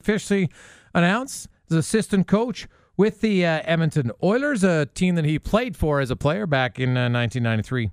officially announced as assistant coach with the Edmonton Oilers, a team that he played for as a player back in 1993.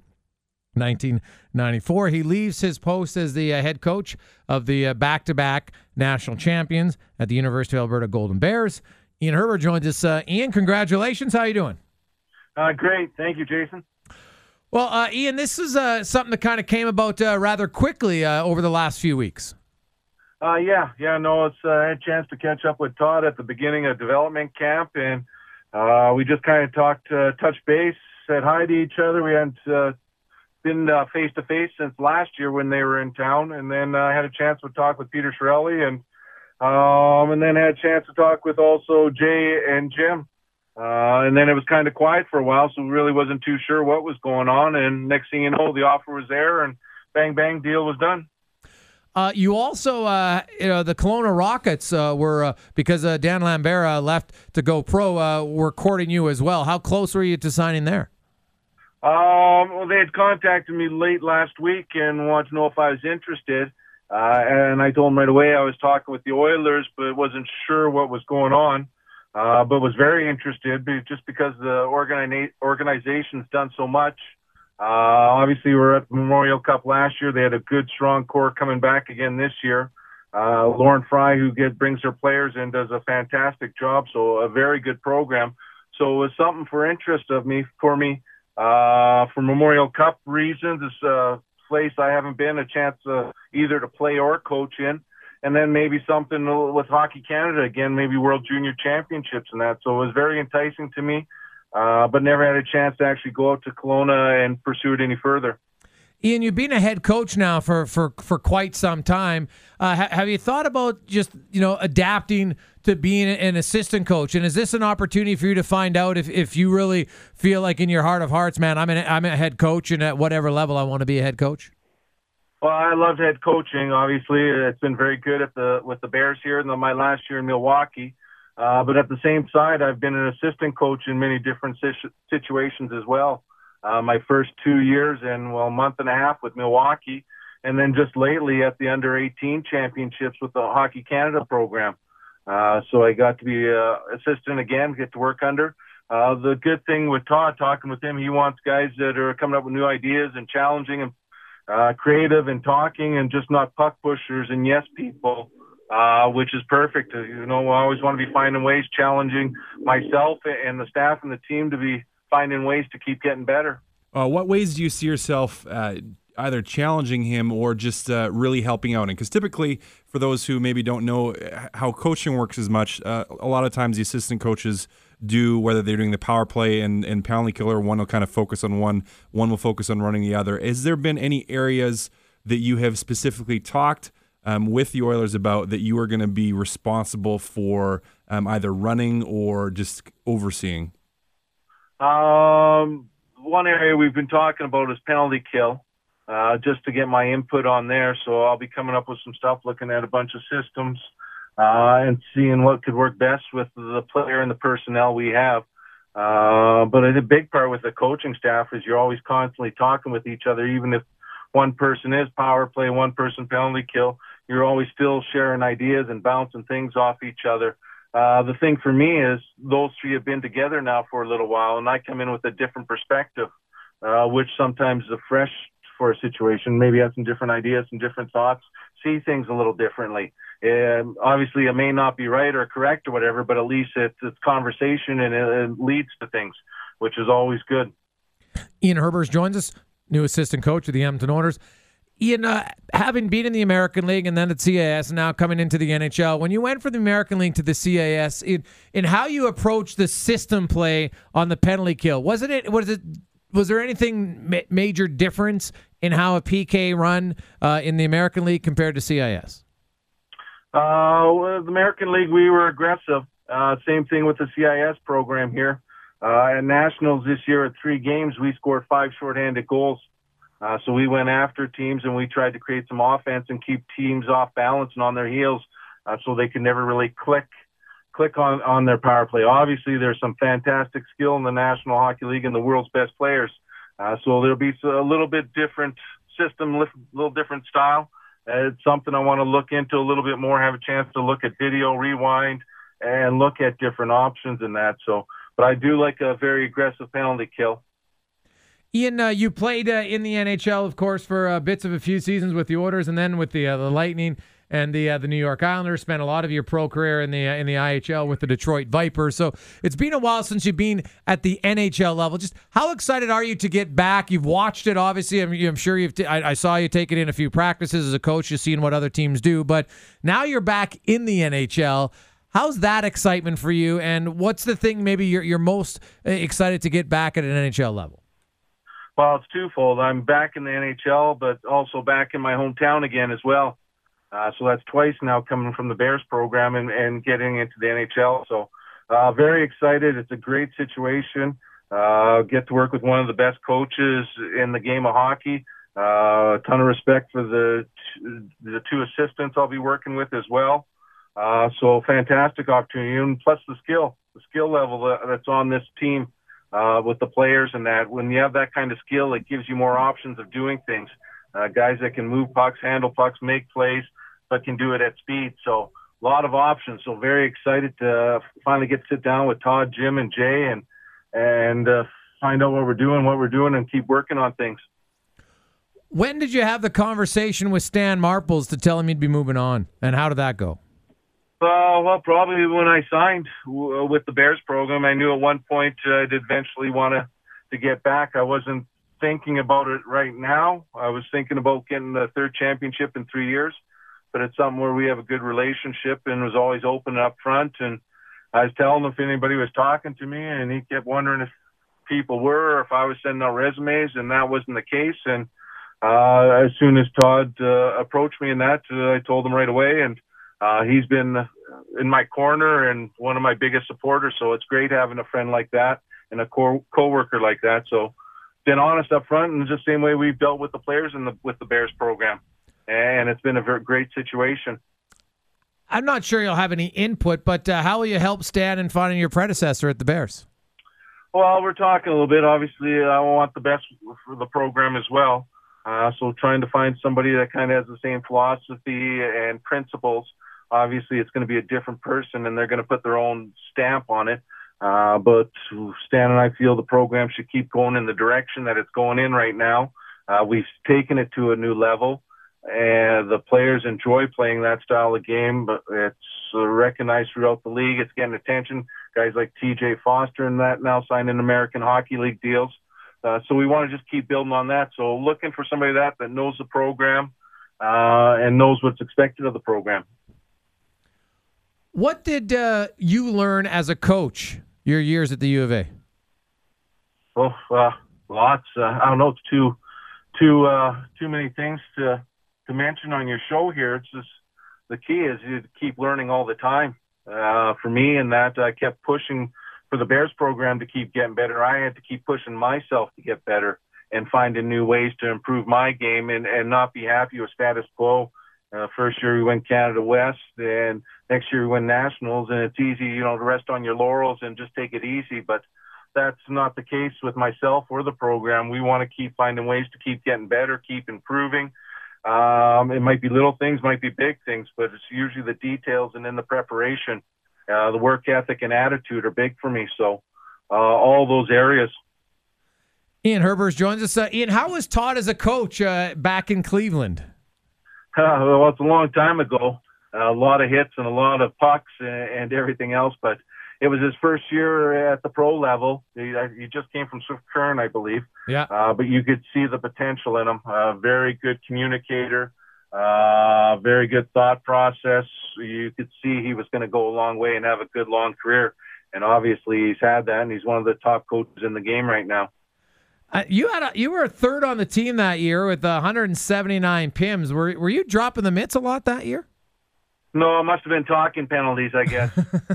1994. He leaves his post as the head coach of the back-to-back national champions at the University of Alberta Golden Bears. Ian Herbert joins us. Ian, congratulations. How are you doing? Great. Thank you, Jason. Well, Ian, this is something that kind of came about rather quickly over the last few weeks. I had a chance to catch up with Todd at the beginning of development camp, and we just kind of talked, touched base, said hi to each other. We hadn't been face-to-face since last year when they were in town, and then I had a chance to talk with Peter Chiarelli, and then had a chance to talk with also Jay and Jim. And then it was kind of quiet for a while, so we really wasn't too sure what was going on, and next thing you know, the offer was there, and bang, bang, deal was done. You also, the Kelowna Rockets were, because Dan Lambert left to go pro, were courting you as well. How close were you to signing there? Well, they had contacted me late last week and wanted to know if I was interested. And I told them right away I was talking with the Oilers, but wasn't sure what was going on. But was very interested just because the organization's done so much. Obviously, we were at the Memorial Cup last year. They had a good, strong core coming back again this year. Lauren Fry, who brings her players in, does a fantastic job. So a very good program. So it was something for me. For Memorial Cup reasons, it's a place I haven't been a chance either to play or coach in. And then maybe something with Hockey Canada again, maybe World Junior Championships and that. So it was very enticing to me, but never had a chance to actually go out to Kelowna and pursue it any further. Ian, you've been a head coach now for quite some time. Have you thought about just adapting to being an assistant coach? And is this an opportunity for you to find out if you really feel like in your heart of hearts, man, I'm a head coach, and at whatever level I want to be a head coach? Well, I loved head coaching. Obviously, it's been very good with the Bears here in my last year in Milwaukee. But at the same side, I've been an assistant coach in many different situations as well. My first 2 years and a month and a half with Milwaukee, and then just lately at the under-18 championships with the Hockey Canada program. So I got to be assistant again, get to work under. The good thing with Todd, talking with him, he wants guys that are coming up with new ideas and challenging and creative and talking and just not puck pushers and yes people, which is perfect. I always want to be finding ways, challenging myself and the staff and the team to be finding ways to keep getting better. What ways do you see yourself either challenging him or just really helping out? And because typically, for those who maybe don't know how coaching works as much, a lot of times the assistant coaches do, whether they're doing the power play and penalty killer, one will kind of focus on one will focus on running the other. Has there been any areas that you have specifically talked with the Oilers about that you are going to be responsible for either running or just overseeing? One area we've been talking about is penalty kill, just to get my input on there. So I'll be coming up with some stuff, looking at a bunch of systems, and seeing what could work best with the player and the personnel we have. But a big part with the coaching staff is you're always constantly talking with each other, even if one person is power play, one person penalty kill, you're always still sharing ideas and bouncing things off each other. The thing for me is those three have been together now for a little while, and I come in with a different perspective, which sometimes is fresh for a situation, maybe have some different ideas, some different thoughts, see things a little differently. And obviously it may not be right or correct or whatever, but at least it's conversation and it leads to things, which is always good. Ian Herbert joins us, new assistant coach of the Edmonton Oilers. Ian, having been in the American League and then at CAS and now coming into the NHL, when you went from the American League to the CAS, in how you approach the system play on the penalty kill, was there anything major difference in how a PK run in the American League compared to CIS? The American League, we were aggressive. Same thing with the CIS program here. At Nationals this year at 3 games, we scored 5 shorthanded goals. So we went after teams and we tried to create some offense and keep teams off balance and on their heels so they could never really click on their power play. Obviously, there's some fantastic skill in the National Hockey League and the world's best players. So there'll be a little bit different system, a little different style. It's something I want to look into a little bit more, have a chance to look at video, rewind, and look at different options in that. So, but I do like a very aggressive penalty kill. Ian, you played in the NHL, of course, for bits of a few seasons with the Oilers, and then with the Lightning and the New York Islanders. Spent a lot of your pro career in the IHL with the Detroit Vipers. So it's been a while since you've been at the NHL level. Just how excited are you to get back? You've watched it, obviously. I'm sure I saw you take it in a few practices as a coach, just seeing what other teams do. But now you're back in the NHL. How's that excitement for you? And what's the thing maybe you're most excited to get back at an NHL level? Well, it's twofold. I'm back in the NHL, but also back in my hometown again as well. So that's twice now coming from the Bears program and getting into the NHL. So very excited. It's a great situation. Get to work with one of the best coaches in the game of hockey. A ton of respect for the two assistants I'll be working with as well. So fantastic opportunity. And plus the skill level that's on this team. With the players and that, when you have that kind of skill, it gives you more options of doing things. Guys that can move pucks, handle pucks, make plays, but can do it at speed. So a lot of options. So very excited to finally get to sit down with Todd, Jim, and Jay and find out what we're doing and keep working on things. When did you have the conversation with Stan Marples to tell him you'd be moving on, and how did that go? Well, probably when I signed with the Bears program. I knew at one point I'd eventually want to get back. I wasn't thinking about it right now. I was thinking about getting the third championship in 3 years, but it's something where we have a good relationship and was always open up front. And I was telling him if anybody was talking to me, and he kept wondering if people were or if I was sending out resumes, and that wasn't the case. And as soon as Todd approached me in that, I told him right away, and he's been in my corner and one of my biggest supporters. So it's great having a friend like that and a co-worker like that. So been honest up front, and just the same way we've dealt with the players with the Bears program. And it's been a very great situation. I'm not sure you'll have any input, but how will you help Stan in finding your predecessor at the Bears? Well, we're talking a little bit. Obviously, I want the best for the program as well. So trying to find somebody that kind of has the same philosophy and principles. Obviously, it's going to be a different person, and they're going to put their own stamp on it. But Stan and I feel the program should keep going in the direction that it's going in right now. We've taken it to a new level, and the players enjoy playing that style of game. But it's recognized throughout the league. It's getting attention. Guys like T.J. Foster and that now signing American Hockey League deals. So we want to just keep building on that. So looking for somebody that knows the program and knows what's expected of the program. What did you learn as a coach your years at the U of A? Well, lots. I don't know. It's too many things to mention on your show here. It's just the key is you keep learning all the time. For me, and that I kept pushing for the Bears program to keep getting better. I had to keep pushing myself to get better and finding new ways to improve my game and not be happy with status quo. First year we went Canada West, and next year we went Nationals, and it's easy, to rest on your laurels and just take it easy. But that's not the case with myself or the program. We want to keep finding ways to keep getting better, keep improving. It might be little things, might be big things, but it's usually the details and in the preparation. The work ethic and attitude are big for me. So all those areas. Ian Herbers joins us. Ian, how was Todd as a coach back in Cleveland? Well, it's a long time ago. A lot of hits and a lot of pucks and everything else, but it was his first year at the pro level. He just came from Swift Current, I believe. Yeah. But you could see the potential in him. Very good communicator, very good thought process. You could see he was going to go a long way and have a good long career. And obviously he's had that, and he's one of the top coaches in the game right now. You were third on the team that year with 179 PIMs. Were you dropping the mitts a lot that year? No, it must have been talking penalties, I guess.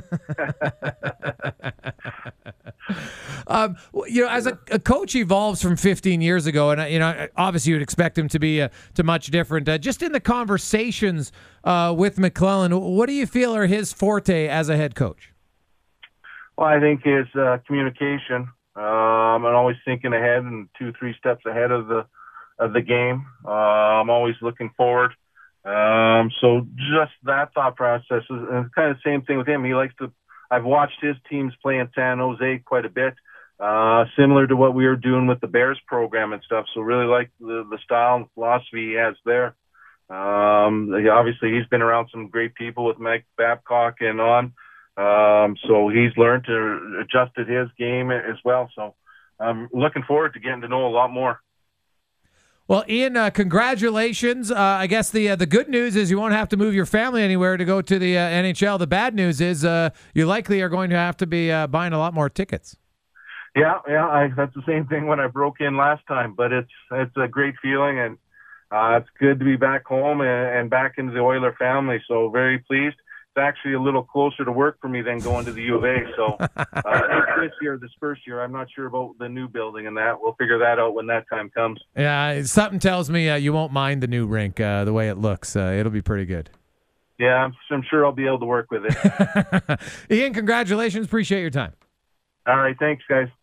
As a coach evolves from 15 years ago, and obviously you'd expect him to be to much different. Just in the conversations with McClellan, what do you feel are his forte as a head coach? Well, I think his communication. I'm always thinking ahead and 2-3 steps ahead of the game. I'm always looking forward. So just that thought process is kind of the same thing with him. He likes to. I've watched his teams play in San Jose quite a bit, similar to what we were doing with the Bears program and stuff. So really like the style and philosophy he has there. Obviously, he's been around some great people with Mike Babcock and on. So he's learned to adjust to his game as well. So I'm looking forward to getting to know a lot more. Well, Ian, congratulations. I guess the good news is you won't have to move your family anywhere to go to the NHL. The bad news is you likely are going to have to be buying a lot more tickets. Yeah, that's the same thing when I broke in last time. But it's a great feeling, and it's good to be back home and back into the Oiler family. So very pleased. It's actually a little closer to work for me than going to the U of A. So this first year, I'm not sure about the new building and that. We'll figure that out when that time comes. Yeah, something tells me you won't mind the new rink, the way it looks. It'll be pretty good. Yeah, I'm sure I'll be able to work with it. Ian, congratulations. Appreciate your time. All right. Thanks, guys.